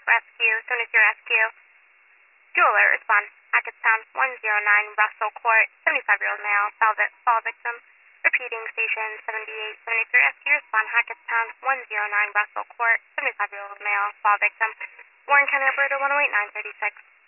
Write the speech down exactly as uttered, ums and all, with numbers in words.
Rescue, seventy-zero Rescue. Dual alert, respond. Hackettstown, one oh nine Russell Court, seventy-five-year-old male, fall, vi- fall victim. Repeating, station seventy-eight seventy-three Rescue, respond. Hackettstown, one oh nine Russell Court, seventy-five-year-old male, fall victim. Warren County, Alberta, one oh eight nine thirty-six.